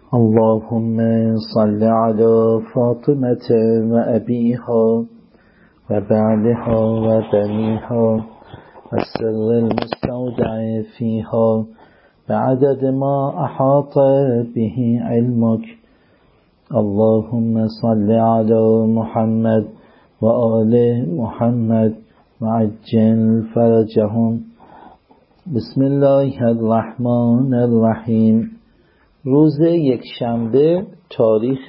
اللهم صل على فاطمة وأبيها وبعلها وبنيها والسر المستودع فيها بعدد ما أحاط به علمك. اللهم صل على محمد وآل محمد وعجل فرجهم. بسم الله الرحمن الرحیم. روز یکشنبه تاریخ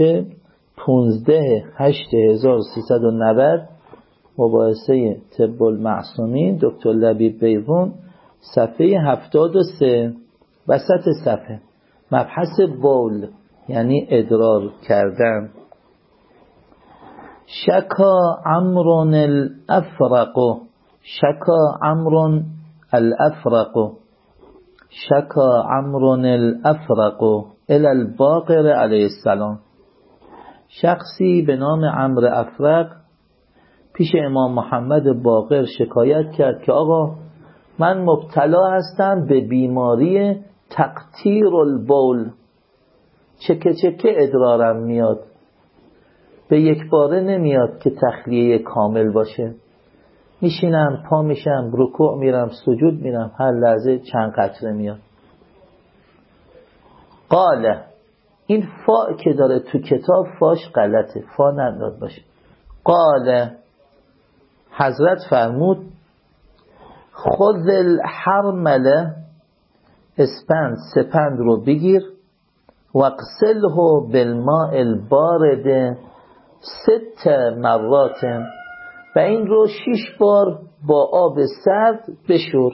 15/8/1390 مباحثه طب المعصومین دکتر لبیب بیضون صفحه 73 وسط صفحه مبحث بول یعنی ادرار کردن. شکا عمرو الافرق الی الباقر علیه السلام. شخصی به نام عمرو افرق پیش امام محمد باقر شکایت کرد که آقا من مبتلا هستم به بیماری تقطیر البول، چکه ادرارم میاد، به یک باره نمیاد که تخلیه کامل باشه، میشینم پا میشم رکوع میرم سجود میرم هر لحظه چند قطره میاد. قاله، این فا که داره تو کتاب فاش غلطه، فا نداد باشه. قاله، حضرت فرمود خذ الحرمله، سپند رو بگیر، واغسله بالماء البارد 6 مرات، و این رو 6 بار با آب سرد بشور.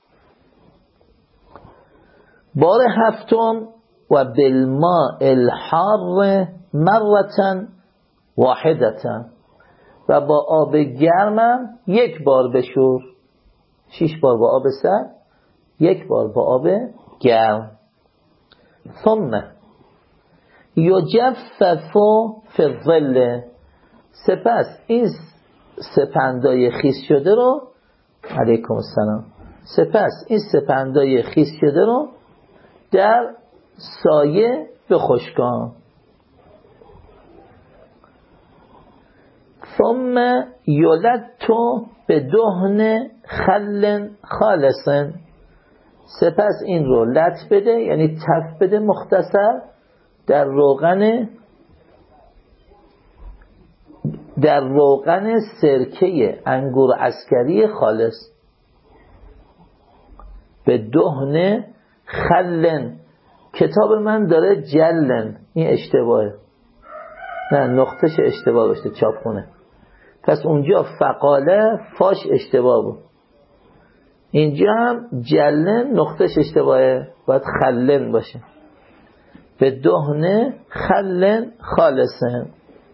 بار هفتم و بالماء الحار مرة واحدة، و با آب گرمم 1 بار بشور. 6 بار با آب سرد، 1 بار با آب گرم. ثم یجفف فی الظل، سپس این سپندای خیس شده رو علیکم السلام، سپس این سپندای خیس شده رو در سایه بخشکان. ثم یلت به دهن خل خالص، سپس این رو لت بده یعنی تف بده مختصر در روغن سرکه انگور عسکری خالص. به دهن خلن، کتاب من داره جلن، این اشتباهه، نه نقطش اشتباه باشه چاپخونه، پس اونجا فقاله فاش اشتباه بود، اینجا هم جلن نقطش اشتباهه، باید خلن باشه. به دهن خلن خالصن.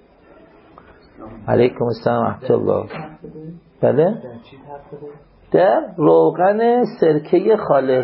علیکم السلام ورحمة الله. بله؟ در روغن سرکه خالص.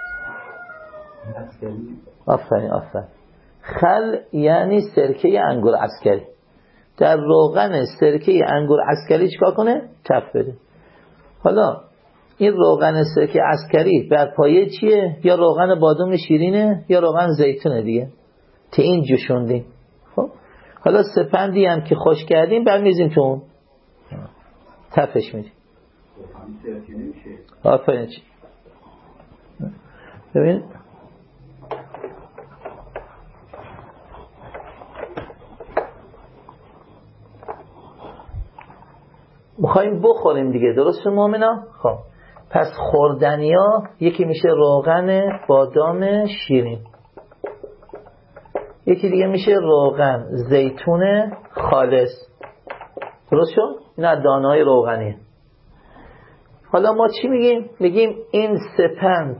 آفرین. خل یعنی سرکه انگور عسکری. در روغن سرکه انگور عسکری چیکار کنه؟ تف بده. حالا این روغن سرکه عسکری بر پایه چیه؟ یا روغن بادام شیرینه یا روغن زیتونه دیگه، تا این جوشوندیم. خب حالا سپندی هم که خوش کردیم برمیزیم تو اون تفش میدیم. آفرین. چی ببین میخواییم بخوریم دیگه، درست مومنا؟ خب پس خوردنیا یکی میشه روغن بادام شیرین، یکی دیگه میشه روغن زیتون خالص، درست شد؟ نه دانه‌های روغنی. حالا ما چی میگیم؟ میگیم این سپند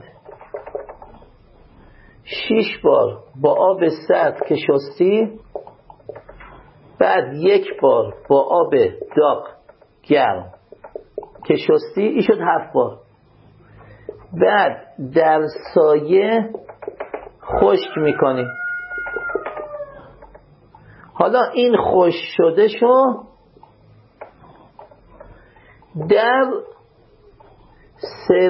6 بار با آب سرد که شستی، بعد 1 بار با آب داغ گرم که شستی، این شد 7 بار. بعد در سایه خشک میکنی. حالا این خشک شده شو در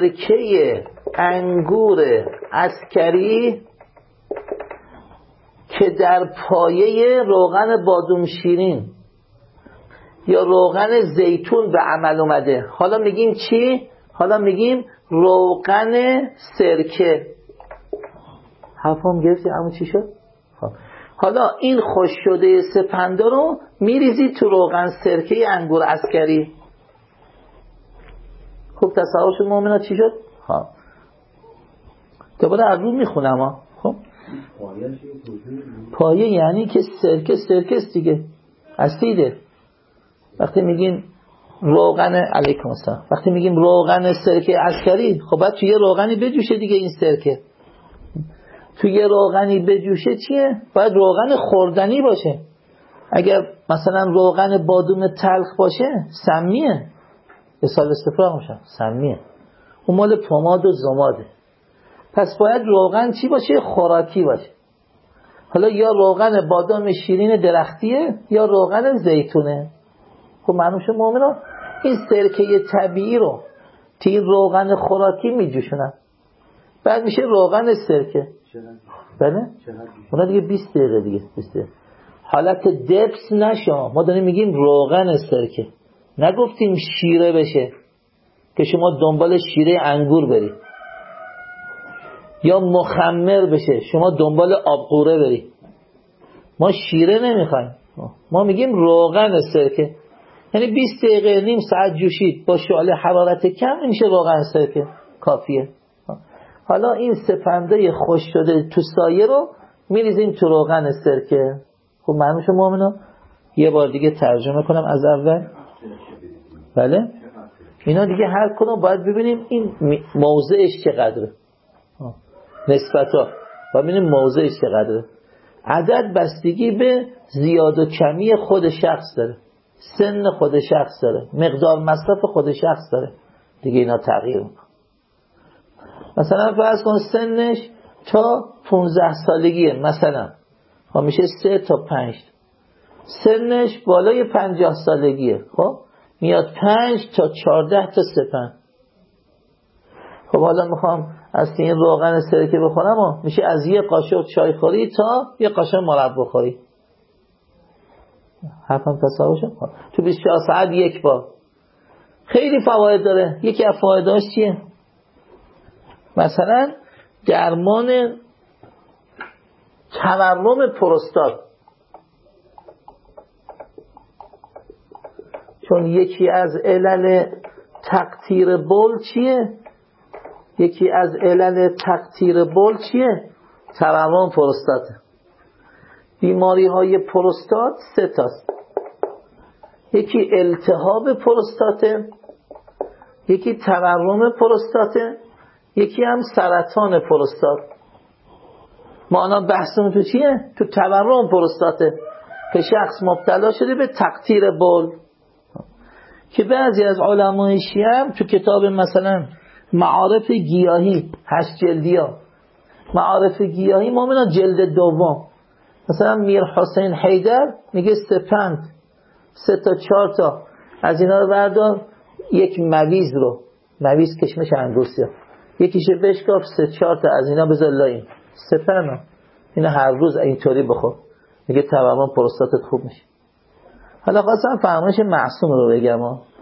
سرکه انگور عسکری که در پایه روغن بادوم شیرین یا روغن زیتون به عمل اومده. حالا میگیم چی؟ حالا میگیم روغن سرکه. حرفم گرفتی؟ اما چی شد؟ حالا این خوش شده سپنده رو میریزی تو روغن سرکه انگور عسکری. خوب تصور شد مومنا چی شد؟ دوباره از رو میخونم ها. خب پایه یعنی که سرکه است دیگه، اسیده. وقتی میگیم روغن علیکم السلام، وقتی میگیم روغن سرکه عسکری، خب باید توی روغنی بجوشه دیگه. این سرکه توی روغنی بجوشه چیه؟ باید روغن خوردنی باشه. اگر مثلا روغن بادوم تلخ باشه سمیه، به سال استفراغ میشه، سمیه. اون مال پماد و زماده. پس باید روغن چی باشه؟ خوراکی باشه. حالا یا روغن بادام شیرین درختیه یا روغن زیتونه. خب معلوم شد مومنا این سرکه طبیعی رو توی روغن خوراکی میجوشونن، بعد میشه روغن سرکه. بله؟ اونا دیگه 20 دقیقه دیگه 20 دقیقه. حالت دبس نشه. ما داریم میگیم روغن سرکه، نگفتیم شیره بشه که شما دنبال شیره انگور برید، یا مخمر بشه شما دنبال آبقوره برید. ما شیره نمیخوایم، ما میگیم روغن سرکه. یعنی 20 دقیقه نیم ساعت جوشید با شعله حرارت کم میشه روغن سرکه، کافیه. حالا این سپنده خوش شده تو سایه رو میریزیم تو روغن سرکه. خب معلوم شد مومنا؟ یه بار دیگه ترجمه کنم از اول. بله؟ اینا دیگه هر کدوم باید ببینیم این موضعش چقدره، نسبتا و ببینیم موضعش چقدره. عدد بستگی به زیاد و کمی خود شخص داره، سن خود شخص داره، مقدار مصرف خود شخص داره دیگه. اینا تغییر میکنه. مثلا فرض کن سنش تا 15 سالگیه، مثلا خب میشه 3 تا 5. سنش بالای 50 سالگیه، خب میاد 5 تا 14 تا سپن. خب حالا میخوام از این روغن سرکه بخورم و میشه از یه قاشق چای خوری تا یه قاشق مربا خوری. حرفم تصور شد؟ تو 24 ساعت یک بار. خیلی فواید داره. یکی از فوایدش چیه؟ مثلا درمان تورم پروستات. چون یکی از علل تقطیر بول چیه؟ یکی از علل تقطیر بول چیه؟ تورم پروستاته. بیماری های پروستات 3 تاست. یکی التهاب پروستاته، یکی تورم پروستاته، یکی هم سرطان پروستات. ما الان بحثمون تو چیه؟ تو تورم پروستاته که شخص مبتلا شده به تقطیر بول، که بعضی از علمای شیعه هم تو کتاب مثلا معارف گیاهی 8 جلدی ها، معارف گیاهی مومنا جلد دوم، مثلا میر حسین حیدر میگه سپند 3 تا 4 تا از اینا رو بردار، یک مویز رو، مویز کشمش انگورسیا، یکیشه بشکاف، 3-4 تا از اینا بذار لاین سپند، اینا هر روز اینطوری بخور، میگه تورم پروستاتت خوب میشه. حالا خواستم فرمایش معصوم رو بگم.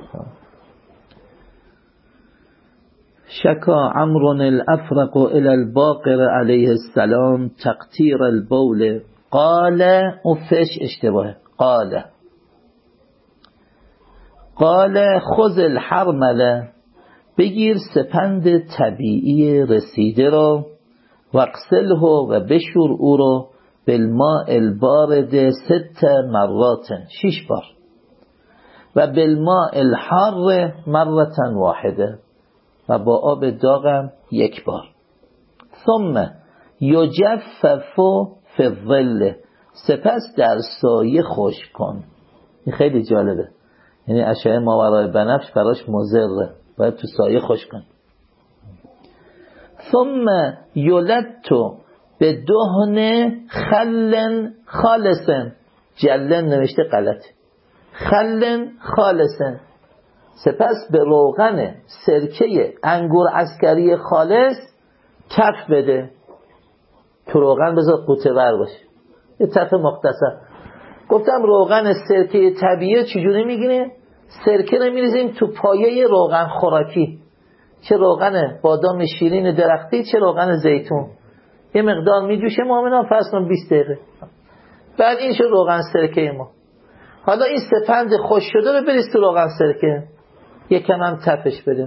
شکا عمرو الافرق الى الباقر علیه السلام تقطیر البول قال، او فش اشتباهه، قال خذ الحرمله، بگیر سپند طبیعی رسیده رو، واغسله و بشور او رو بالماء البارد 6 مرات 6 بار، و بالماء الحار مرة واحده، و با آب داغم 1 بار. ثم یجفف فی الظل، سپس در سایه خشک کن. این خیلی جالبه، یعنی اشعه ماورای بنفش براش مضره، باید تو سایه خشک کن. ثم یلت به دهن خل خالص، جلن نوشته غلط، خل خالص، سپس به روغن سرکه انگور عسکری خالص تف بده. تو روغن بذار قوطه ور باشه، یه طرف مختصر. گفتم روغن سرکه طبیعی چجوری میگیریم؟ سرکه رو میریزیم تو پایه روغن خوراکی، چه روغن بادام شیرین درختی چه روغن زیتون، یه مقدار میجوشه مؤمنا، فرض کن 20 دقیقه، بعد این شد روغن سرکه ما. حالا این سپند خوش شده رو بریز تو روغن سرکه، یکم هم تفش بده.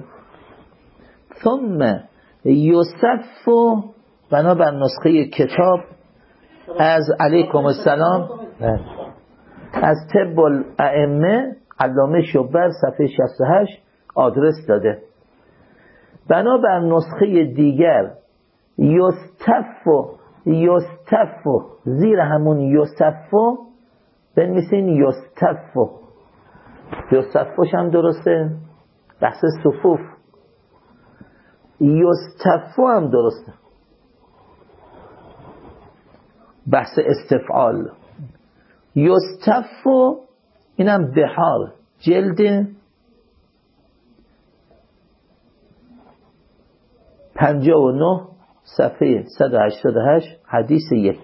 ثم یصف، بنابر نسخه کتاب از علیکم السلام از طب الائمه علامه شوبر صفحه 68 آدرس داده. بنابر نسخه دیگر یستف زیر همون یصف بنویسین یستفش هم درسته، بحث صفوف. یستف هم درسته، بحث استفعال. یستف اینم بحار جلد 59 صفحه 188 حدیث 1.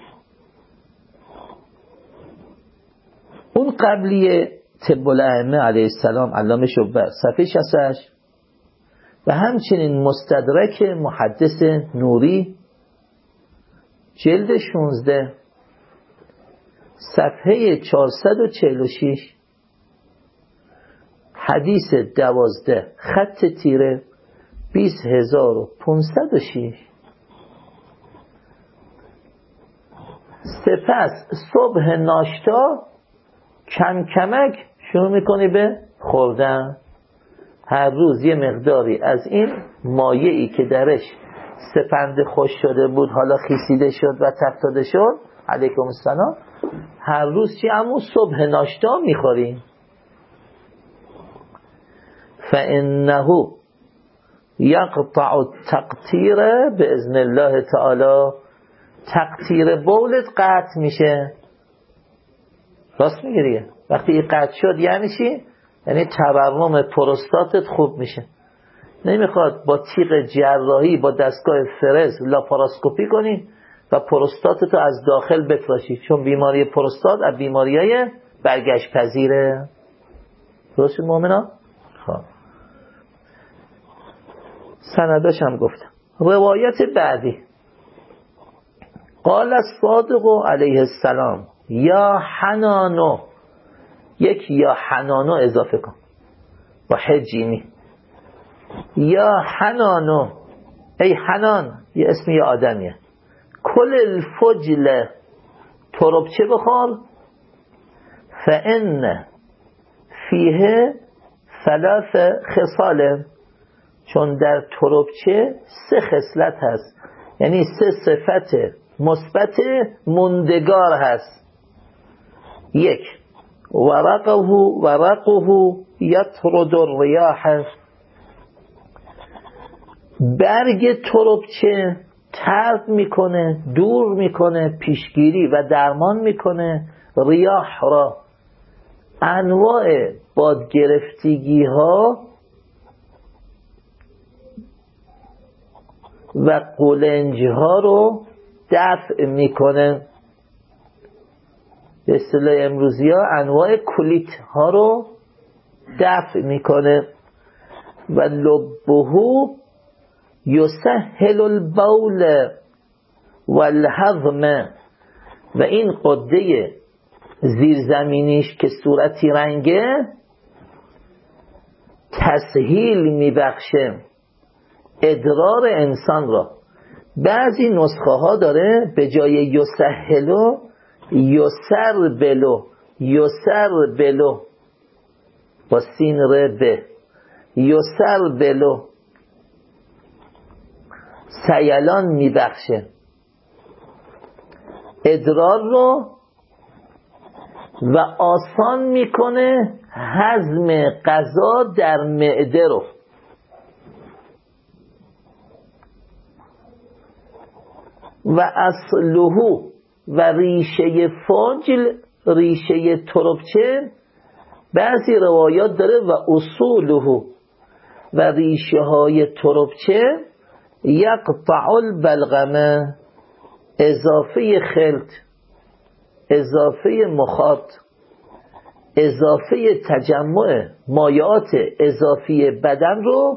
اون قبلی طب الائمه علیه السلام علامه شوبر صفحه 68 و همچنین مستدرک محدث نوری جلد 16 صفحه 446 حدیث 12 خط تیره 20506. سپس صبح ناشتا کم کمک شروع میکنی به خوردن، هر روز یه مقداری از این مایعی که درش سپند خوش شده بود حالا خیسیده شد و تفتاده شد، علیکم السلام، هر روز چی؟ همون صبح ناشتا میخوریم. فإنه یقطع التقطیر باذن الله تعالی، تقطیر بولت قطع میشه. راست میگه دیگه، وقتی این قطع شد یعنی چی؟ یعنی تورم پروستاتت خوب میشه. نمیخواد با تیغ جراحی با دستگاه فرز لاپاراسکوپی کنی و پروستاتتو از داخل بتراشی، چون بیماری پروستات از بیماریای برگشت پذیره. درست مؤمنا؟ خب سنداش هم گفتم. روایت بعدی قال الصادق علیه السلام یا حنانو، یک یا حنانو اضافه کن با حجیمی. یا حنانو، ای حنان، یه اسم یه آدمیه، کل الفجل، تربچه بخور، فإن فیه ثلاث خصال، چون در تربچه 3 خصلت هست، یعنی 3 صفت مثبت موندگار هست. 1 ورقه یطرد الریاح، برگ تربچه طرد میکنه، دور میکنه، پیشگیری و درمان میکنه ریاح را، انواع بادگرفتگی ها و قولنج ها رو دفع میکنه. به اصطلاح امروزی ها انواع کلیت ها رو دفع میکنه. و لبهو یسهل البول والهضم، و این قده زیرزمینیش که صورتی رنگه تسهیل میبخشه ادرار انسان را. بعضی نسخه ها داره به جای یسهلو یسر بلو با سین ربه، یسر بلو، سیلان میبخشه ادرار رو و آسان میکنه هضم غذا در معده رو. و اصلهو، و ریشه فاجل، ریشه تربچه بعضی روایات داره و اصولهو، و ریشه های تربچه یقطع البلغمه، اضافه خلط، اضافه مخاط، اضافه تجمع مایعات اضافی بدن رو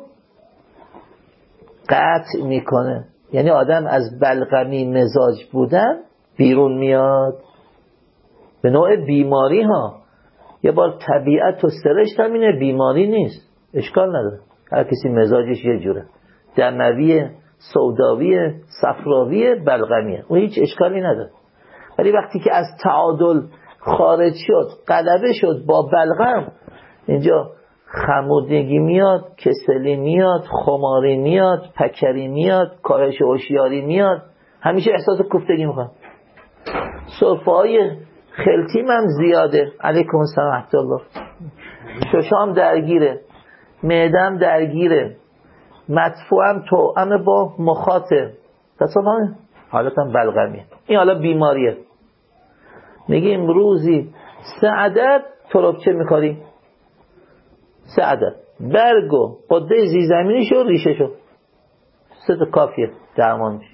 قطع میکنه. یعنی آدم از بلغمی مزاج بودن بیرون میاد به نوع بیماری ها. یه بار طبیعت و سرشت هم اینه، بیماری نیست، اشکال نداره، هر کسی مزاجش یه جوره، دمویه، سوداویه، صفراویه، بلغمیه، اون هیچ اشکالی نداره. ولی وقتی که از تعادل خارج شد، غلبه شد با بلغم، اینجا خمودگی میاد، کسلی میاد، خماری میاد، پکری میاد، کاهش هوشیاری میاد، همیشه احساس کوفتگی میکنه. سرفه های خلطیم هم زیاده، علیکم السلام ورحمة الله، ششام درگیره، معدم درگیره، مدفوعم توأم با مخاطه، تصابانه حالتم بلغمیه. این حالا بیماریه. میگیم روزی 3 عدد تربچه میکاری، 3 عدد برگ و قده زیرزمینیش و ریشه‌شو، 3 تا کافیه درمان میشه.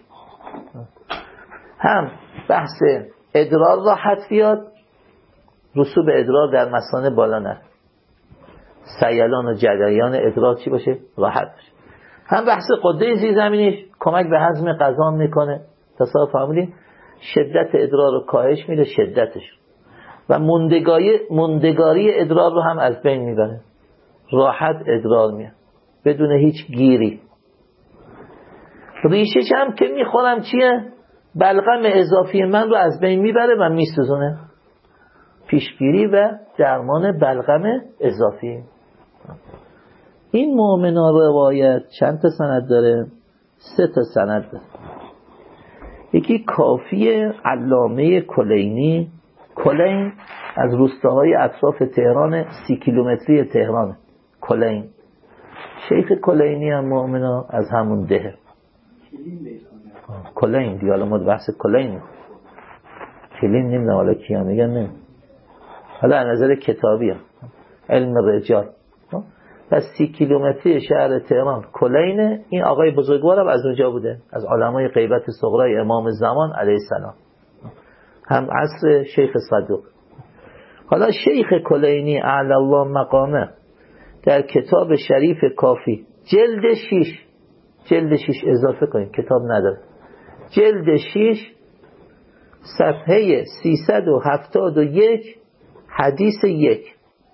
هم بحث ادرار راحت بیاد، رسوب ادرار در مثانه بالا نره، سیلان و جریان ادرار چی باشه؟ راحت باشه. هم بحث قده زیرزمینیش کمک به هضم غذا میکنه، تصور فهمیدین؟ شدت ادرار رو کاهش میده، شدتش، و موندگاری ادرار رو هم از بین میبره، راحت ادرار میاد بدون هیچ گیری. ریشش هم که میخورم چیه؟ بلغم اضافی من رو از بین میبره و میسوزونه. پیشگیری و درمان بلغم اضافی. این مؤمنا روایت چند تا سند داره؟ 3 تا سند داره. یکی کافی علامه کلینی، کلین از روستاهای اطراف تهران، 30 کیلومتری تهران، کلین. شیخ کلینی هم مؤمنا از همون ده کلین دیگه. حالا ما بحث کلین کلین نمیدونم حالا کیا میگن، نه حالا از نظر کتابی هم. علم رجال. پس 30 کیلومتری شهر تهران کلینه. این آقای بزرگوارم از اونجا بوده، از علمای غیبت صغرای امام زمان علیه السلام، هم عصر شیخ صدوق. حالا شیخ کلینی اعلی الله مقامه در کتاب شریف کافی جلد 6 اضافه کنید، کتاب نداره، جلد 6 صفحه 371 حدیث 1،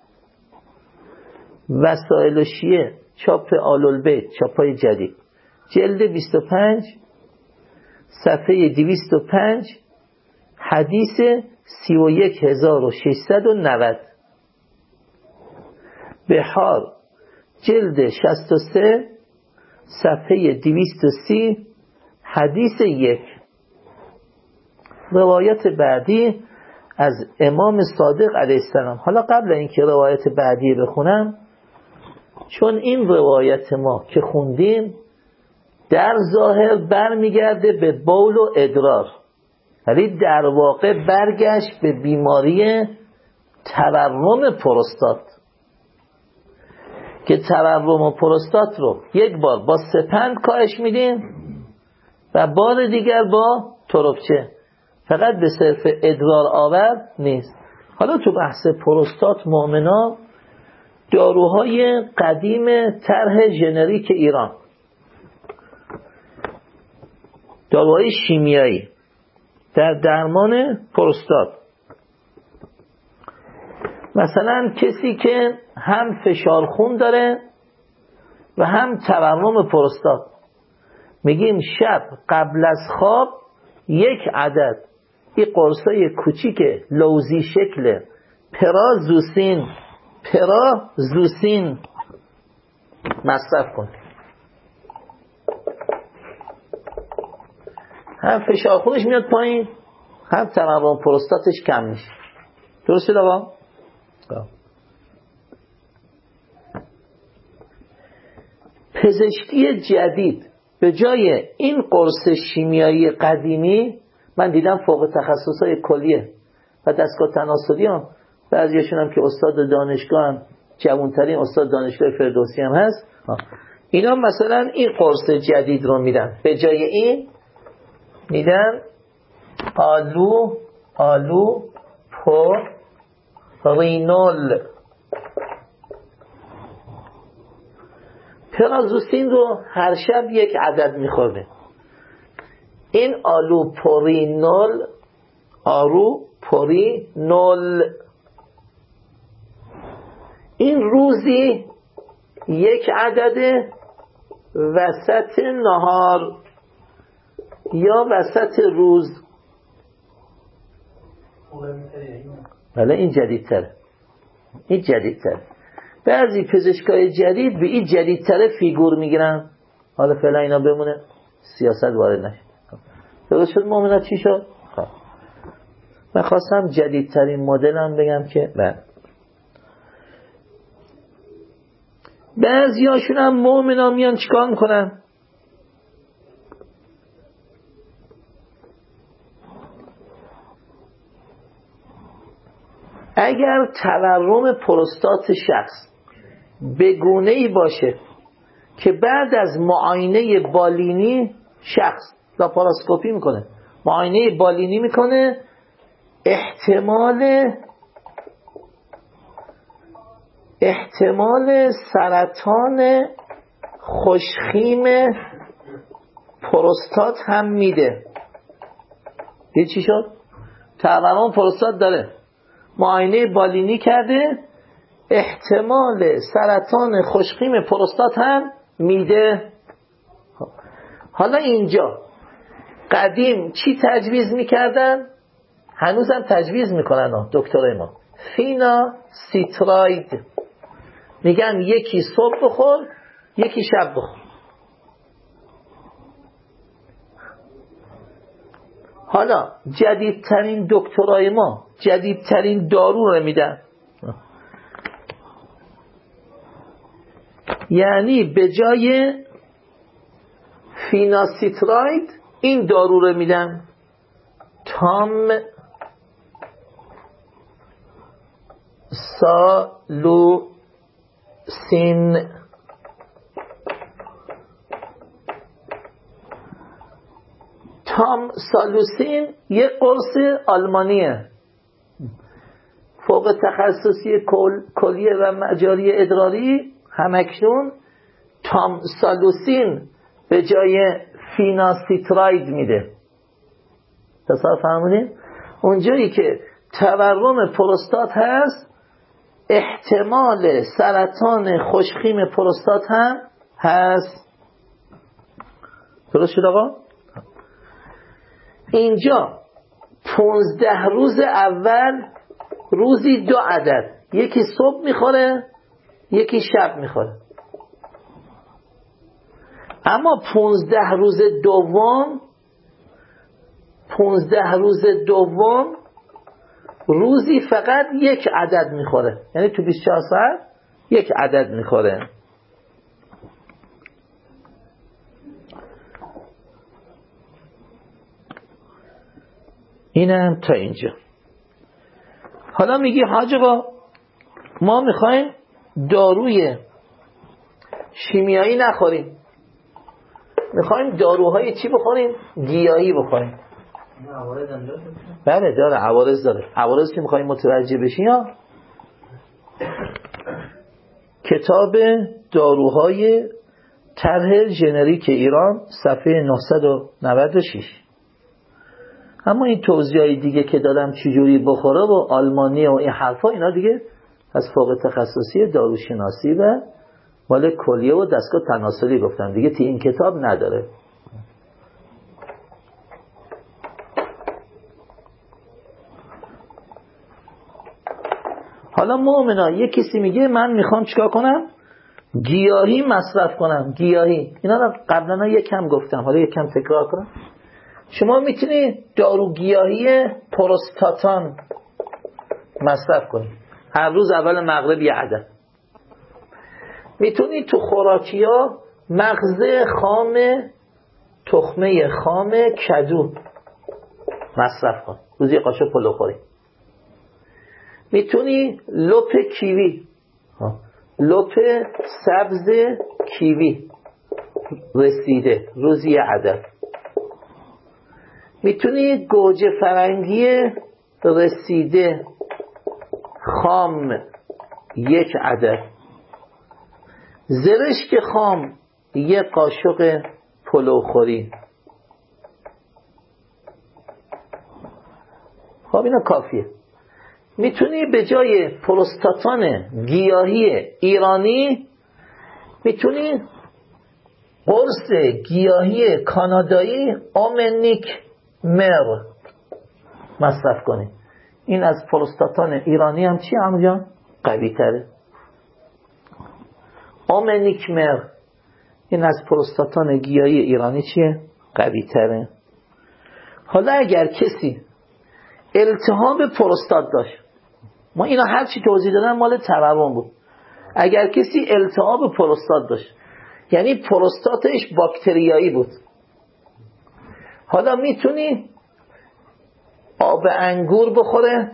وسائل شیعه چاپ آل‌البیت چاپای جدید، جلد 25 صفحه 205 حدیث 31690، بحار جلد 63 صفحه 230 حدیث 1. روایت بعدی از امام صادق علیه السلام. حالا قبل اینکه روایت بعدی بخونم، چون این روایت ما که خوندیم در ظاهر برمیگرده به بول و ادرار، ولی در واقع برگشت به بیماری تورم پروستات، که تورم پروستات رو یک بار با سپند کاهش میدیم و بار دیگر با تربچه، فقط به صرف ادرار آور نیست. حالا تو بحث پروستات مؤمنا داروهای قدیم طرح ژنریک ایران، داروهای شیمیایی در درمان پروستات، مثلا کسی که هم فشار خون داره و هم تورم پروستات، میگیم شب قبل از خواب 1 عدد این قرصای کوچیک لوزی شکل پرازوسین مصرف کن، هم فشار خونش میاد پایین، هم تورم پروستاتش کم میشه. درست شد آقا؟ پزشکی جدید به جای این قرص شیمیایی قدیمی، من دیدم فوق تخصصهای کلیه و دستگاه تناسلی هم، بعضیشون هم که استاد دانشگاه هم، جوانترین استاد دانشگاه فردوسی هم هست، اینا مثلا این قرص جدید رو میدن، به جای این میدن آلو پرینول. پرازوسین رو هر شب یک عدد میخورده. این آلو پرینول، آرو پرینول، این روزی یک عدد وسط نهار یا وسط روز. بله این جدیدتره، این جدیدتره. بعضی پزشکای جدید به این جدیدتره فیگور میگیرن. حالا فعلا اینا بمونه، سیاست وارد نشه. درست شد مومنات چی شد؟ خب من خواستم جدیدترین مدلم بگم که بعضی هاشون هم مومنا میان چیکار میکنن؟ اگر تورم پروستات شخص به گونه‌ای باشه که بعد از معاینه بالینی شخص لاپاراسکوپی میکنه، معاینه بالینی میکنه، احتمال سرطان خوشخیم پروستات هم میده. دید چی شد؟ تورم پروستات داره، معاینه بالینی کرده، احتمال سرطان خوشخیم پروستات هم میده. حالا اینجا قدیم چی تجویز میکردن؟ هنوزم تجویز میکنن دکترای ما، فینا سیتراید. میگن یکی صبح بخور یکی شب بخور. حالا جدیدترین دکترای ما جدیدترین دارو رو میدن، یعنی به جای فیناسیتراید این دارو رو میدن، تام سالوسین. تام سالوسین یک قرص آلمانیه، فوق تخصصی کلیه و مجاری ادراری. همکنون تام سالوسین به جای فیناسیتراید میده. تصور فهمونید؟ اونجایی که تورم پروستات هست، احتمال سرطان خوشخیم پروستات هم هست. درست شد آقا؟ اینجا 15 روز اول روزی 2 عدد، یکی صبح میخوره یکی شب میخوره. اما 15 روز دوم روزی فقط 1 عدد میخوره، یعنی تو 24 ساعت 1 عدد میخوره. اینم تا اینجا. حالا میگی حاج آقا ما میخوایم داروی شیمیایی نخوریم، میخوایم داروهای چی بخوریم؟ گیاهی بخوریم. بله داره، عوارض داره. عوارض که میخوایم متوجه بشین یا کتاب داروهای طرح ژنریک ایران صفحه 996. اما این توضیحای دیگه که دادم چجوری بخوره و آلمانی و این حرفا، اینا دیگه از فوق تخصصی داروشناسی و مال کلیه و دستگاه تناسلی گفتم دیگه، تی این کتاب نداره. حالا مؤمنا یک کسی میگه من میخوام چیکار کنم؟ گیاهی مصرف کنم. گیاهی اینا رو قبلا یکم گفتم، حالا یکم تکرار کنم. شما میتونید دارو گیاهی پروستاتان مصرف کنید، هر روز اول مغرب 1 عدد. میتونید تو خوراکیا مغز خام، تخمه خام کدو مصرف کنید، روزی قاشق پلو خورید. میتونی لپ کیوی، لپ سبز کیوی رسیده روزی 1 عدد. میتونی گوجه فرنگی رسیده خام 1 عدد، زرشک خام 1 قاشق پلوخوری. خب اینا کافیه. میتونی به جای پروستاتان گیاهی ایرانی میتونی قرص گیاهی کانادایی آمنیک مر مصرف کنی. این از پروستاتان ایرانی هم چی همونجا؟ قوی تره. آمنیک مر این از پروستاتان گیاهی ایرانی چیه؟ قوی تره. حالا اگر کسی التهاب پروستات داشت، ما اینا هر چی توضیح دادن مال تورم بود. اگر کسی التهاب پروستات داشت یعنی پروستاتش باکتریایی بود، حالا میتونی آب انگور بخوره،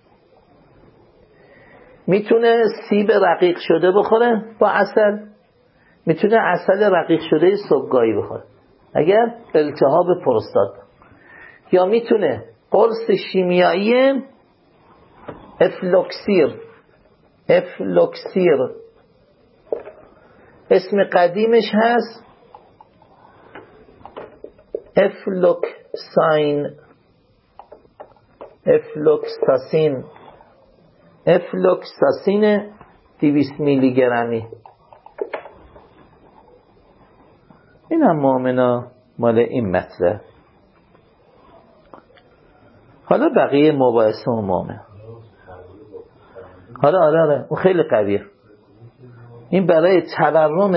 میتونه سیب رقیق شده بخوره با عسل، میتونه عسل رقیق شده صبحگاهی بخوره اگر التهاب پروستات، یا میتونه قرص شیمیایی افلوکسیر اسم قدیمش هست افلوکساسین 200 میلی گرمی. این هم مؤمنا مال این مطلب. حالا بقیه مباحث و مؤمن. آره اون خیلی قویه. این برای تورم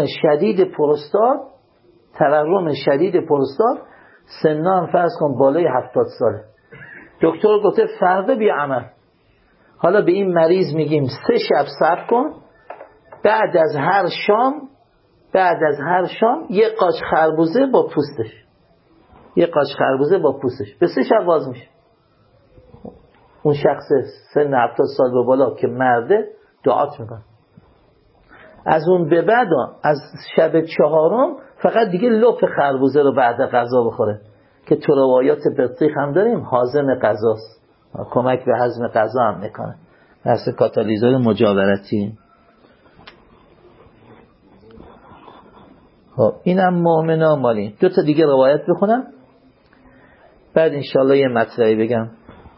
شدید پروستات سنا هم فرض کن بالای 70 ساله. دکتر گفته فردا بیا عمل. حالا به این مریض میگیم 3 شب صبر کن، بعد از هر شام 1 قاچ خربوزه با پوستش به 3 شب باز میشه. اون شخص سن 70 سال به بالا که مرده دعات میکنه. از اون به بعد از شب 4 فقط دیگه لپ خربوزه رو بعد غذا بخوره که تو روایات بطریق هم داریم هاضم غذاست، کمک به هضم غذا هم میکنه، مثل کاتالیزور مجاورتی. خب اینم مؤمنا مالی. 2 تا دیگه روایت بخونم بعد انشالله یه مطلبی بگم.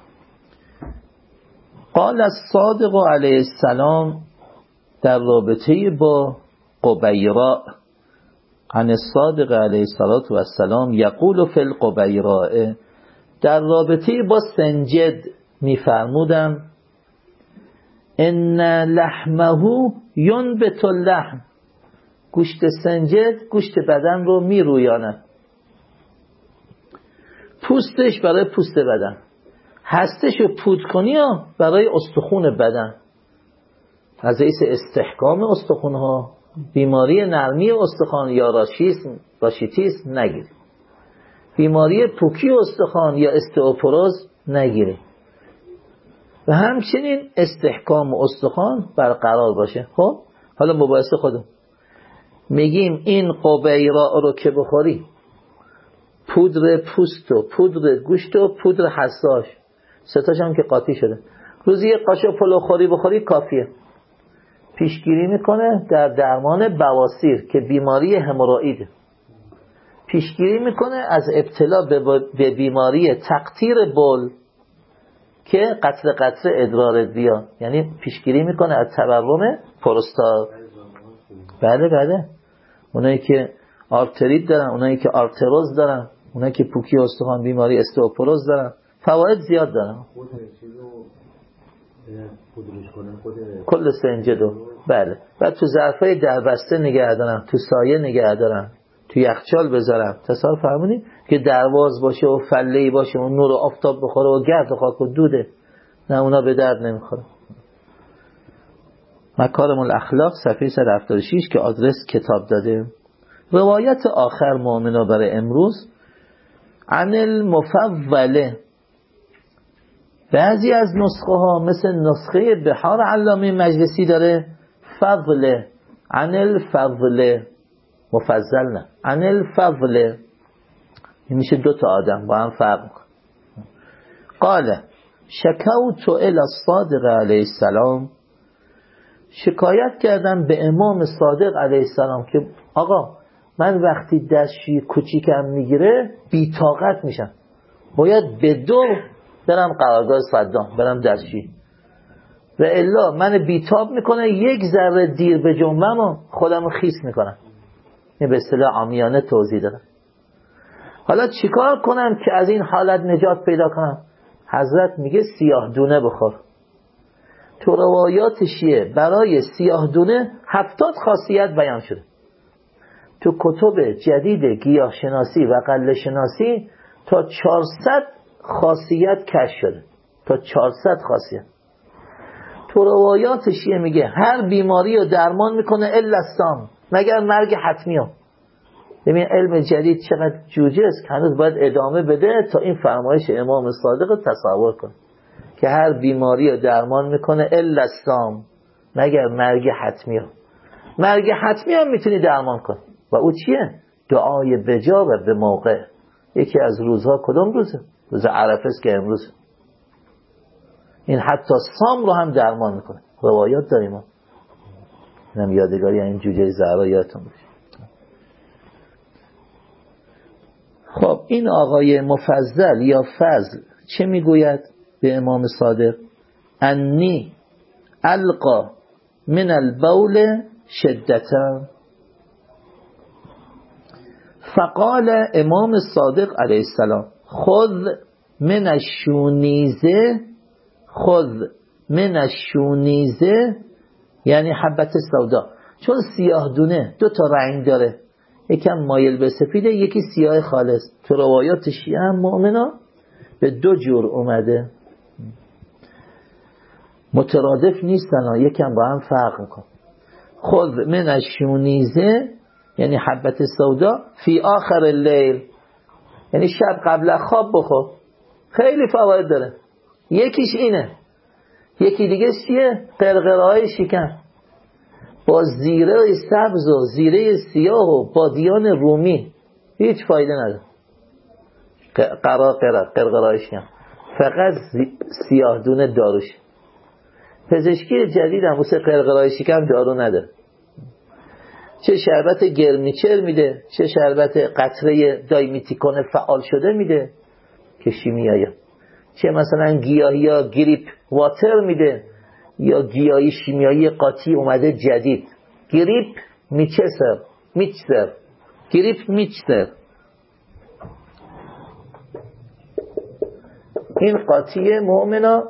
قال الصادق علیه السلام در رابطه با قبیراء عن الصادق علیه السلام یقول فی القبیراء، در رابطه با سنجد میفرمودم ان لحمه ینبت اللحم، گوشت سنجد گوشت بدن رو میرویاند، پوستش برای پوست بدن، هستش رو پود کنی برای استخون بدن، از حیث استحکام استخون ها، بیماری نرمی استخوان یا راشیتیسم نگیری، بیماری پوکی استخوان یا استئوپروز نگیری و همچنین استحکام استخوان برقرار باشه. خب حالا مباحث خودم میگیم این قبیراء رو که بخوری، پودر پوست و پودر گوشت و پودر حساش، 3 تاش هم که قاطی شده، روزی 1 قاشق پلوخوری بخوری کافیه. پیشگیری میکنه در درمان بواسیر که بیماری هموروئید، پیشگیری میکنه از ابتلا به بیماری تقطیر بول که قطره ادرارت بیاد، یعنی پیشگیری میکنه از تورم پروستات. بله اونایی که آرتریت دارن، اونایی که آرتروز دارن، اونایی که پوکی استخوان بیماری استئوپروز دارن، فواید زیاد دارن. کل سنجدو بله. بعد تو ظرفای دربسته نگه دارن، تو سایه نگه دارن، تو یخچال بذارن. تصور فرمونی که درواز باشه و فله‌ای باشه و نور آفتاب بخوره و گرد و خاک و دوده، نه اونا به درد نمیخوره. مکارم الاخلاق صفحه 176 که آدرس کتاب داده. روایت آخر مؤمنا برای امروز عن المفوله، بعضی از نسخه ها مثل نسخه بحار علامه مجلسی داره فضله، عن الفضله، مفضل نه، عن الفضله، این میشه 2 تا آدم با هم فرق میکنه. قاله شکوت الی الصادق علیه السلام، شکایت کردم به امام صادق علیه السلام که آقا من وقتی دستشویی کوچیکم میگیره بی‌طاقت میشم، باید به دور برم قرارگاه صدام برم دستشویی و الا من بیتاب میکنه، یک ذره دیر به جنبم و خودم خیس میکنم. این به اصطلاح عامیانه توضیح دادم. حالا چیکار کنم که از این حالت نجات پیدا کنم؟ حضرت میگه سیاه دونه بخور. تو روایات شیعه برای سیاه دونه 70 خاصیت بیان شده. تو کتب جدید گیاه شناسی و غله شناسی تا 400 خاصیت کشف شده، تا 400 خاصیت. تو روایات شیعه میگه هر بیماری رو درمان میکنه الا السام، مگر مرگ حتمی ها. ببین علم جدید چقدر جوجه است که هنوز باید ادامه بده تا این فرمایش امام صادق رو تصور کنه که هر بیماری رو درمان میکنه الا السام، مگر مرگ حتمی ها. مرگ حتمی هم میتونی درمان کنی و او چیه؟ دعای بجا و به موقع. یکی از روزها کدام روزه؟ روز عرفه است که امروز. این حتی سام رو هم درمان میکنه. روایات داریم ما. اینم یادگاری این جوجه زهرا یادتون باشه. خب این آقای مفضل یا فضل چه میگوید به امام صادق؟ انی القا من البول شدتا. فقال امام صادق علیه السلام خذ من الشونیزه، خذ من الشونیزه یعنی حبت سودا. چون سیاه دونه 2 تا رنگ داره، یکم مایل به سفیده، یکی سیاه خالص. تو روایات شیعه هم مؤمنا به 2 جور اومده، مترادف نیستن، یکم با هم فرق میکن. خذ من الشونیزه یعنی حبت سودا فی آخر اللیل، یعنی شب قبل خواب بخور. خیلی فواید داره. یکیش اینه. یکی دیگه چیه؟ قرقرهای شکم با زیره سبز و زیره سیاه و بادیان رومی، هیچ فایده نداره. قرقرهای شکم فقط سیاه دونه داروش. پزشکی جدید هم واسه قرقرهای شکم دارو نداره. چه شربت گرمیچر میده، چه شربت قطره دایمیتیکون فعال شده میده که شیمیایی، چه مثلا گیاهی یا گریپ واتر میده، یا گیاهی شیمیایی قاطی اومده جدید، گریپ میچسر، گریپ میچسر. این قاطی مؤمنا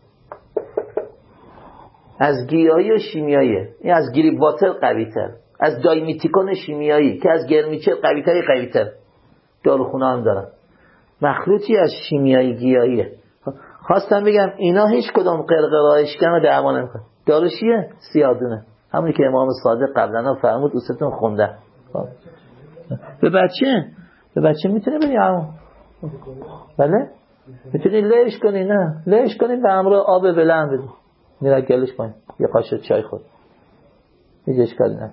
از گیاهی و شیمیایی، این از گریپ واتر قوی تر، از دایمیتیکون شیمیایی که از گرمیچر قوی تر. داروخونه هم دارن مخلوطی از شیمیایی گیاهیه. خواستم بگم اینا هیچ کدوم قرقرای شکم رو درمان نمیکنه. داروشیه سیادونه، همونی که امام صادق قبلا فرمود دوستتون خونده. به بچه میتونه بدی همون، بله میتونی لهش کنی، نه لهش کنی به همراه آب بلند بدی، میره گلش کنی، یه قاشق چای خود، هیچ اشکالی نه،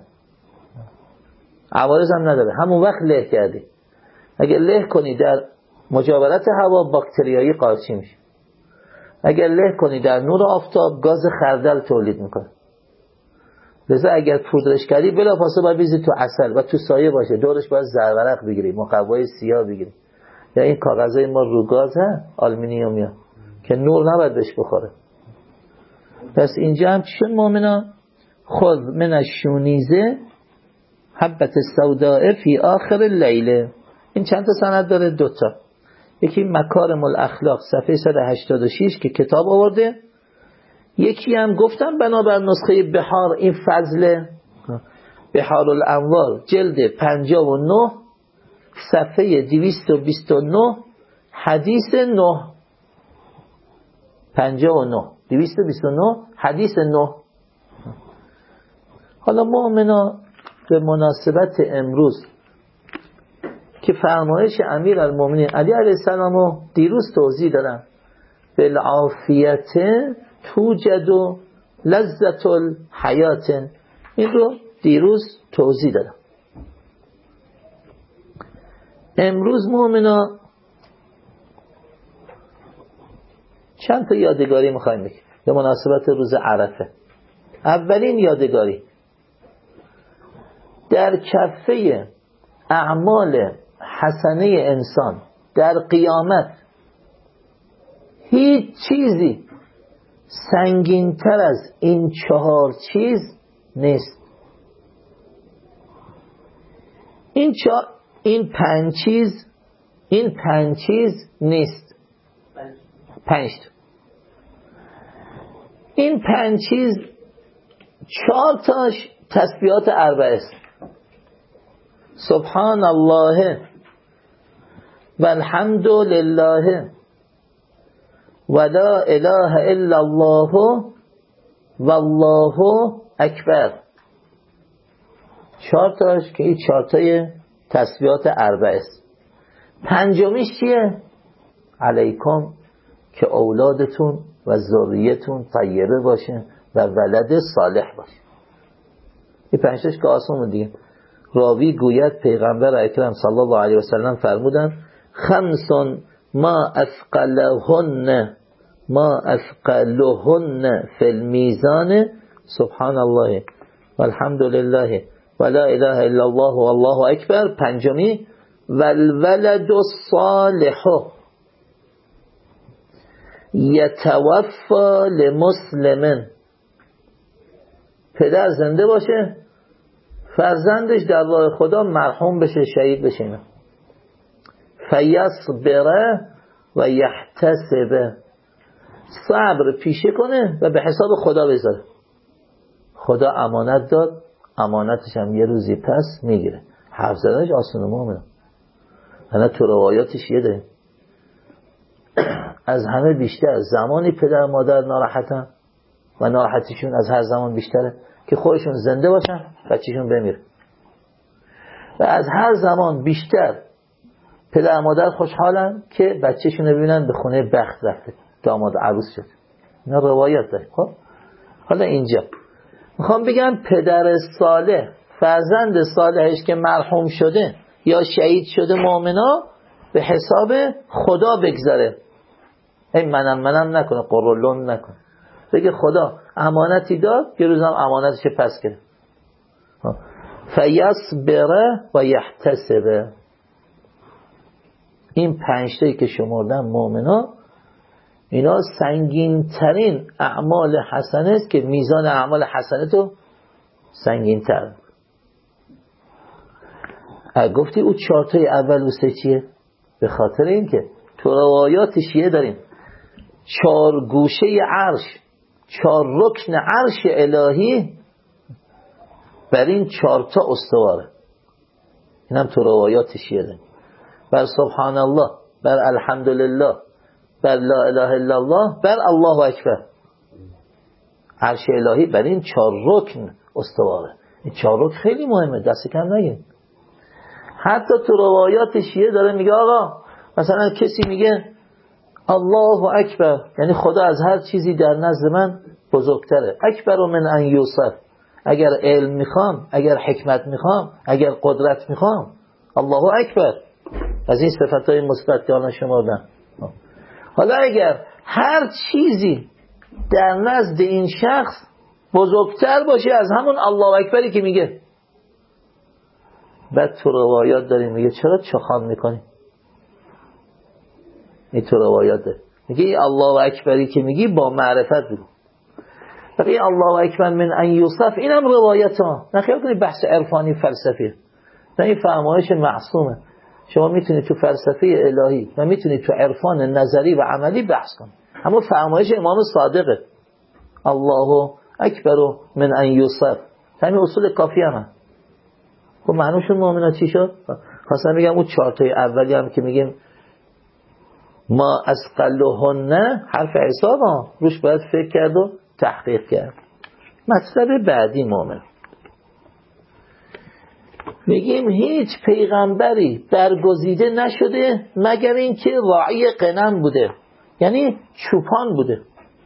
عوارض هم نداره. همون وقت له کردی. اگه له کنی در مجاورت هوا باکتریایی قارچی میشه. اگر له کنی در نور آفتاب گاز خردل تولید میکنه. لذا اگر پودرش کردی بلافاصله باید بریزی تو عسل و تو سایه باشه، دورش باید زرورق بگیری، مقوای سیاه بگیری، یا این کاغذای ما رو گاز آلومینیومیا که نور نباید بهش بخوره. پس اینجا هم چون مؤمنا خذ من الشونیزه حبت السوداء فی آخر اللیل. این چند تا سند داره؟ 2 تا. یکی مکارم الاخلاق صفحه 186 که کتاب آورده، یکی هم گفتم بنابر نسخه بحار، این فضل بحار الانوار جلد 59 صفحه 229 حدیث 9، 59 229 حدیث 9. حالا مؤمنا به مناسبت امروز که فرمایش امیرالمومنین علی علیه السلام رو دیروز توضیح دادم، بالعافیت توجد لذت الحیات، این رو دیروز توضیح دادم. امروز مؤمنا چند تا یادگاری میخوایم بگیم به مناسبت روز عرفه. اولین یادگاری، در کفه اعمال حسنه انسان در قیامت هیچ چیزی سنگین‌تر از این 4 چیز نیست. این 5 چیز نیست. 5 این 5 چیز 4 تاش تسبیحات 4 است. سبحان الله والحمد لله ولا اله الا الله والله اکبر. 4 تاش که این 4 تای تسبیحات 4 است. 5میش چیه؟ علیکم که اولادتون و ذریتون طیبه باشه و ولد صالح باشه. این 5 تاش که آسمون دیگه. راوی گوید پیغمبر اکرم صلی الله علیه و سلم فرمودن 5 ما اثقلهن فی المیزان سبحان الله والحمد لله ولا اله الا الله والله اکبر. 5می والولد الصالح یتوفی لمسلم، پدر زنده باشه فرزندش در راه خدا مرحوم بشه، شهید بشه. اینا فیصبر و یحتسب، صبر پیشه کنه و به حساب خدا بذاره. خدا امانت داد، امانتش هم یه روزی پس میگیره. حرف زدنش آسونه مومنه. انا تو روایاتش یه داریم از همه بیشتر زمانی پدر مادر ناراحتن و ناراحتیشون از هر زمان بیشتره که خودشون زنده باشن بچه‌شون بمیره، و از هر زمان بیشتر پدر مادر خوشحالن که بچه‌شون رو ببینن به خونه بخت رفته، داماد عروس شد. اینا روایت داره. خب حالا اینجا میخوام بگم پدر صالح فرزند صالحش که مرحوم شده یا شهید شده مؤمنا به حساب خدا بگذاره. این منم نکنه، قرولون نکنه، بگه خدا امانتی داد یه روزم امانتش پس کرد. فیصبر و یحتسب. این 5 تایی که شمردن مؤمنا، اینا سنگین ترین اعمال حسنه است که میزان اعمال حسنه تو سنگین تر. گفتی او 4 تای اول و 3 چیه؟ به خاطر این که تو روایات شیعه داریم 4 گوشه عرش، 4 رکن عرش الهی بر این 4 تا استواره. این هم تو روایات شیعه داریم. بر سبحان الله، بر الحمدلله، بر لا اله الا الله، بر الله اکبر. عرش الهی بر این 4 رکن استواره. این 4 رکن خیلی مهمه، دست کم نگیر. حتی تو روایات شیعه داره میگه آقا مثلا کسی میگه الله اکبر، یعنی خدا از هر چیزی در نزد من بزرگتره. اکبر من ان یوصف، اگر علم میخوام، اگر حکمت میخوام، اگر قدرت میخوام، الله اکبر. از این صفتهای مثبت که الان شمردم. حالا اگر هر چیزی در نزد این شخص بزرگتر باشه از همون الله اکبری که میگه، بعد تو روایات داریم میگه چرا چخان میکنی؟ این تو روایات داریم میگه این الله اکبری که میگی با معرفت بگو. بقیه الله اکبر من ان یوصف اینم روایت ها، نخیال کنی بحث عرفانی فلسفی، نه این فرمایش معصومه. شما میتونید تو فلسفه الهی و میتونید تو عرفان نظری و عملی بحث کنید، اما فرمایش امام صادقه الله اکبر من ان یوصف، همین اصول کافی هم. خب معنوشون مؤمنان چی شد؟ خواستم بگم اون 4 تای اولی هم که میگیم ما اثقلهن حرف حساب ها روش باید فکر کرد و تحقیق کرد. مطلب بعدی مؤمن، میگیم هیچ پیغمبری برگزیده نشده مگر اینکه راعی غنم بوده، یعنی چوپان بوده.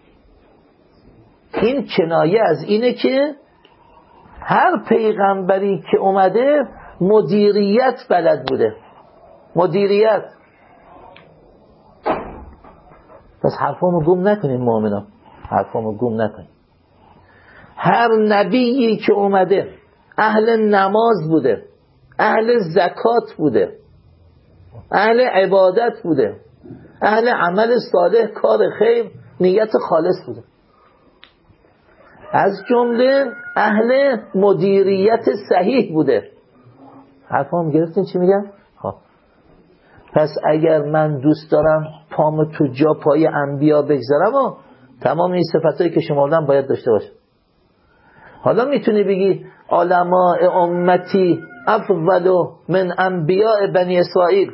این کنایه از اینه که هر پیغمبری که اومده مدیریت بلد بوده. مدیریت پس حرفامو گم نکنین مؤمنان، حرفامو گم نکنین. هر نبیی که اومده اهل نماز بوده، اهل زکات بوده، اهل عبادت بوده، اهل عمل صالح، کار خیر، نیت خالص بوده، از جمله اهل مدیریت صحیح بوده. حرفام گرفتین چی میگم؟ پس اگر من دوست دارم پامو تو جا پای انبیا بگذارم و تمام این صفتایی که شما بودن باید داشته باشم. حالا میتونی بگی علماء امتی افضل من انبیاء بنی اسرائیل.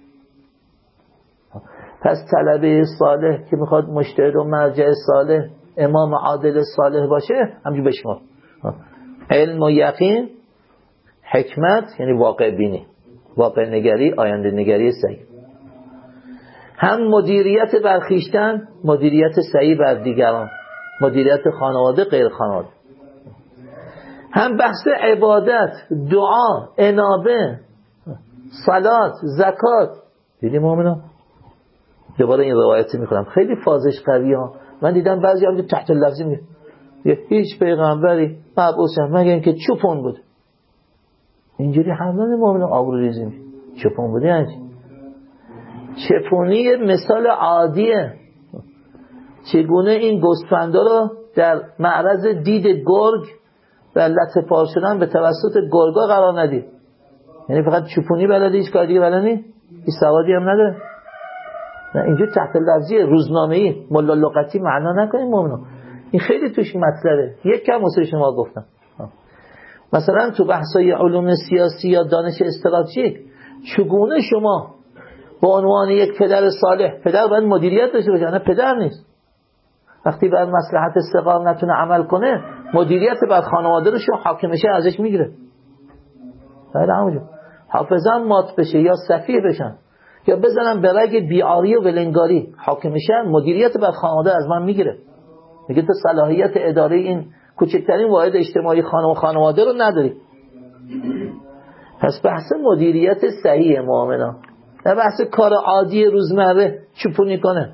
پس طلبه صالح که میخواد مجتهد و مرجع صالح، امام عادل صالح باشه، همجور بشمار. علم و یقین، حکمت یعنی واقع بینی، واقع نگری، آینده نگری صحیح. هم مدیریت بر خویشتن، مدیریت صحیح بر دیگران، مدیریت خانواده، غیر خانواده. هم بحث عبادت، دعا، انابه، صلات، زکات. دیدی مؤمنان؟ دوباره این روایتی میکنم، خیلی فازش قویه ها. من دیدم بعضی هم تحت لفظی میگه هیچ پیغمبری مبعوث مگه اینکه چوپون بود. اینجوری حمله مؤمنان آبرو ریزی میشه. چوپون بودی یعنی چپونی مثال عادیه. چگونه این گوسفندا رو در معرض دید گرگ و لطه پار شدن به توسط گرگا قرار ندید. یعنی فقط چپونی بلدی، هیچ کار دیگه بلدی؟ هیچ سوادی هم نداره. نه اینجور تحت لفظی روزنامه‌ای ملا لغتی معنا نکنید مؤمنان. این خیلی توش مطلبه. یک کم واسه شما گفتم. مثلا تو بحث‌های علوم سیاسی یا دانش استراتژیک چگونه شما به عنوان یک پدر صالح، پدر باید مدیریت داشته باشه، نه پدر نیست. وقتی بر مصلحت صغار نتونه عمل کنه، مدیریت بر خانواده رو شو حاکمشه ازش میگیره. بله همونجور. حافظان مات بشه یا سفیه بشن یا بزنن به رگ بیعاری و ولنگاری، حاکمشه مدیریت بر خانواده از من میگیره. میگه تو صلاحیت اداره این کوچکترین واحد اجتماعی خانواده رو نداری. پس بحث مدیریت صحیح مؤمنان، نه بحث کار عادی روزمره چوپونی کنه.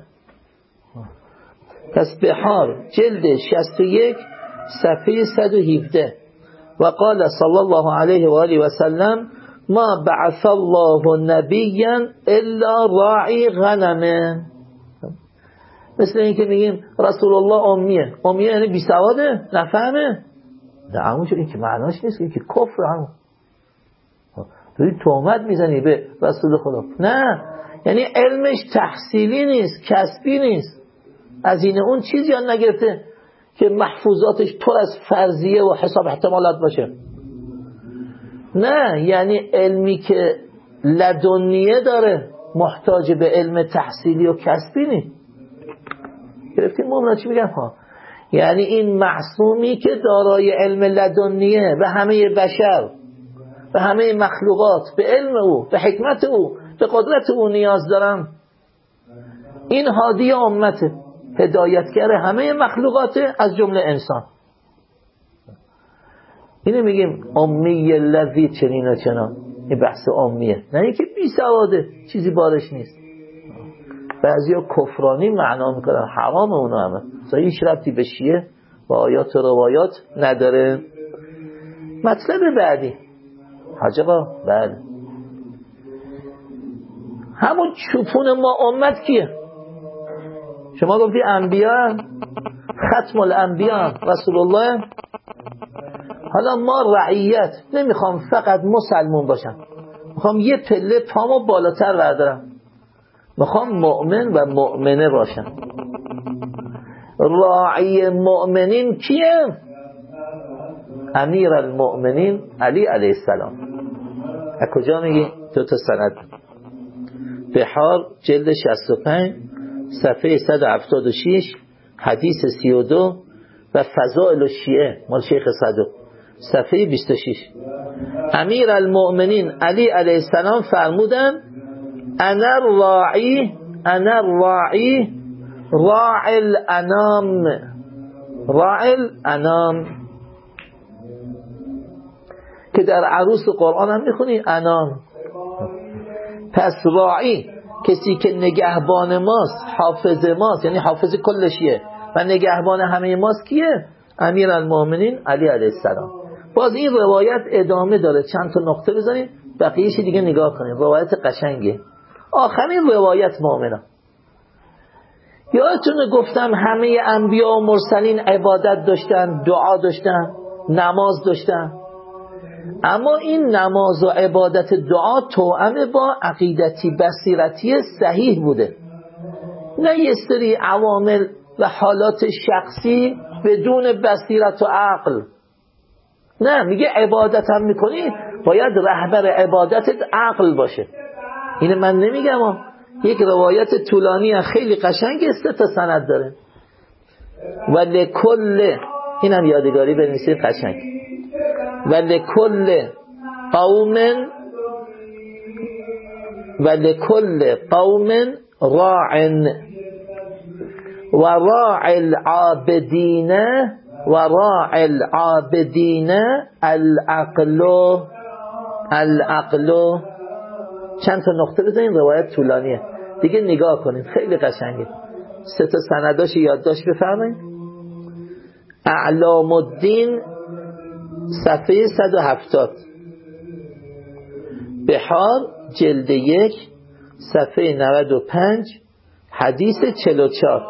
پس بحار جلد 61 صفحه 117 و قال صلی الله علیه و آله و سلم ما بعث الله نبیا الا راعی غنمه. مثل این که میگیم رسول الله امیه. امیه یعنی بیسواده، نفهمه. نه همونجور این که معناش نیست، این که کفر همون. توی تهمت میزنی به رسول خدا. نه یعنی علمش تحصیلی نیست، کسبی نیست، از این اون چیزی هم نگرفته که محفوظاتش پر از فرضیه و حساب احتمالات باشه. نه یعنی علمی که لدنیه داره، محتاج به علم تحصیلی و کسبی نیست. گرفتیم مؤمنان چی میگم ها؟ یعنی این معصومی که دارای علم لدنیه به همه بشر، به همه مخلوقات، به علم او، به حکمت او، به قدرت او نیاز دارم، این هادی امته، هدایتگر همه مخلوقات از جمله انسان. اینو میگیم امی الذی چنین و چنان. این بحث امیه، نه اینکه بی سواده چیزی بارش نیست. بعضیا کفرانی معنا میکنن، حرام اونو همه، هیچ ربطی به شیعه و آیات و روایات نداره. مطلب بعدی حاج آقا، بله همون چوپون ما امت کیه؟ شما گفتی انبیا، ختم الانبیا رسول الله. حالا ما رعیت نمیخوام فقط مسلمون باشم، میخوام یه پله پامو بالاتر بردارم، میخوام مؤمن و مؤمنه باشم. راعی مؤمنین کیه؟ امیر المؤمنین علی علیه السلام. از کجا میگی؟ دو تا سند. بحار جلد 65 صفحه 176 حدیث 32 و فضائل الشیعه مال شیخ صدوق صفحه 26. امیر المؤمنین علی علیه السلام فرمودن انا الراعی راعی الانام. راعی الانام که در عروس قرآن هم میخونی انام. پس راعی کسی که نگهبان ماست، حافظ ماست، یعنی حافظ کلشیه و نگهبان همه ماست کیه؟ امیرالمومنین علی علیه السلام. باز این روایت ادامه داره، چند تا نقطه بزنید بقیه‌اش دیگه نگاه کنید، روایت قشنگه. آخرین روایت مؤمنا، یادتونه گفتم همه انبیا و مرسلین عبادت داشتن، دعا داشتن، نماز داشتن، اما این نماز و عبادت دعا توأم با عقیدتی بصیرتی صحیح بوده، نه یه سری عوامل و حالات شخصی بدون بصیرت و عقل. نه، میگه عبادت هم میکنی باید رهبر عبادتت عقل باشه. اینه من نمیگم یک روایت طولانی خیلی قشنگ 3 تا سند داره. و لکل، اینم یادگاری بنویسید قشنگ، و لکل قوم راعن و راع العابدین العقل. چند تا نقطه بزنید، روایت طولانیه دیگه، نگاه کنید خیلی قشنگه. 3 تا سنداش یادداشت بفرمایید. اعلام الدین صفحه 170، بحار جلد 1 صفحه 95 حدیث 44،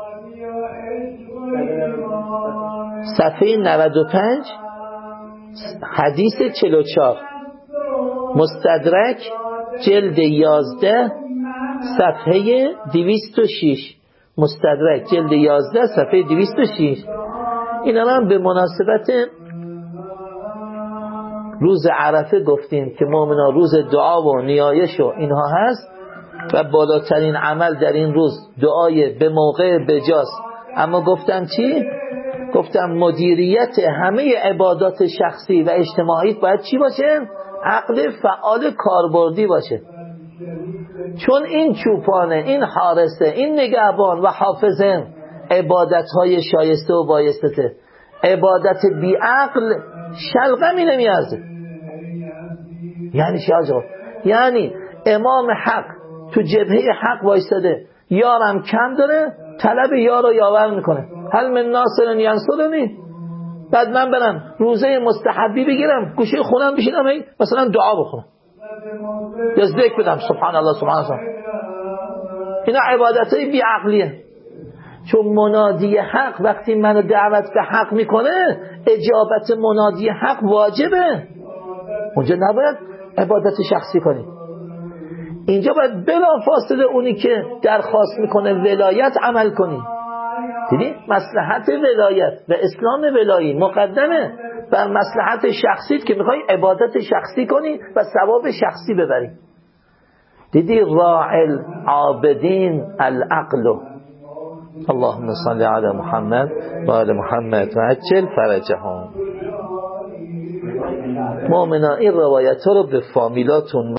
صفحه 95 حدیث 44. مستدرک جلد 11 صفحه 206، مستدرک جلد 11 صفحه 206. اینا هم به مناسبت روز عرفه گفتیم که مؤمنا روز دعا و نیایش و اینها هست و بالاترین عمل در این روز دعای به موقع بجاست. اما گفتم چی؟ گفتم مدیریت همه عبادات شخصی و اجتماعی باید چی باشه؟ عقل فعال کاربردی باشه. چون این چوپانه، این حارسه، این نگهبان و حافظه عبادت‌های شایسته و بایسته، عبادت بی عقل شلغمی نمیارزه. یعنی چی آجا؟ یعنی امام حق تو جبهه حق وایستده، یارم کم داره، طلب یار و یاور میکنه، هل من ناصر ینصرنی، بعد من برم روزه مستحبی بگیرم گوشه خونم بشینم مثلا دعا بخونم یا ذکر بدم سبحان الله سبحان الله. اینا عبادتای بی عقلیه. چون منادی حق وقتی منو دعوت به حق میکنه، اجابت منادی حق واجبه، اونجا نباید عبادت شخصی کنی. اینجا باید بلافاصله اونی که درخواست میکنه ولایت عمل کنی. دیدی؟ مصلحت ولایت و اسلام ولایی مقدمه بر مصلحت شخصیت که میخوای عبادت شخصی کنی و ثواب شخصی ببری. دیدی؟ راعی العابدین العقل. اللهم صل علی محمد و آل محمد و عجل فرجهم. مؤمنا این روایت ها رو به فامیلاتون